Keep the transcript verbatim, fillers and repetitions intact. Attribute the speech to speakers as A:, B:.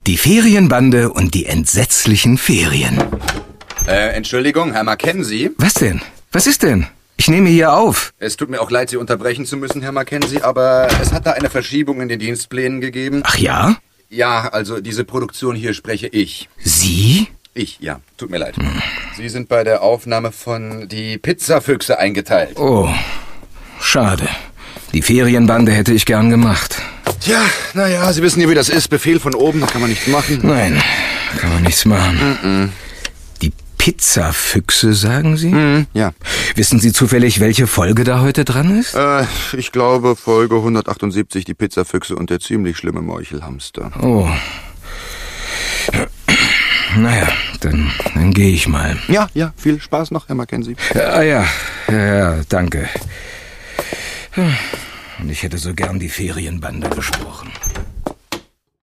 A: Die Ferienbande und die entsetzlichen Ferien.
B: Äh, Entschuldigung, Herr Mackenzie?
A: Was denn? Was ist denn? Ich nehme hier auf.
B: Es tut mir auch leid, Sie unterbrechen zu müssen, Herr Mackenzie, aber es hat da eine Verschiebung in den Dienstplänen gegeben.
A: Ach ja?
B: Ja, also diese Produktion hier spreche ich.
A: Sie?
B: Ich, ja. Tut mir leid. Hm. Sie sind bei der Aufnahme von Die Pizzafüchse eingeteilt.
A: Oh, schade. Die Ferienbande hätte ich gern gemacht.
B: Tja, naja, Sie wissen ja, wie das ist. Befehl von oben, da kann man nichts machen.
A: Nein, kann man nichts machen.
B: Mm-mm.
A: Die Pizzafüchse, sagen Sie?
B: Mm, ja.
A: Wissen Sie zufällig, welche Folge da heute dran ist?
B: Äh, ich glaube Folge hundertachtundsiebzig, die Pizzafüchse und der ziemlich schlimme Meuchelhamster.
A: Oh. Naja, dann, dann gehe ich mal.
B: Ja, ja, viel Spaß noch, Herr Mackenzie.
A: Ah ja, ja, ja, danke. Und ich hätte so gern die Ferienbande gesprochen.